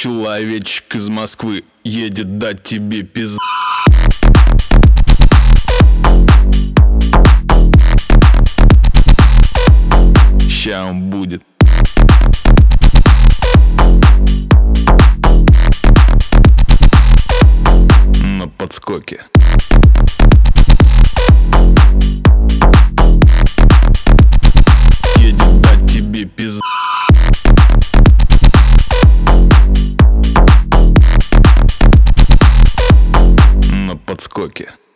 Человечек из Москвы едет дать тебе пизд. Ща он будет. На подскоке. Едет дать тебе пизд. На подскоке.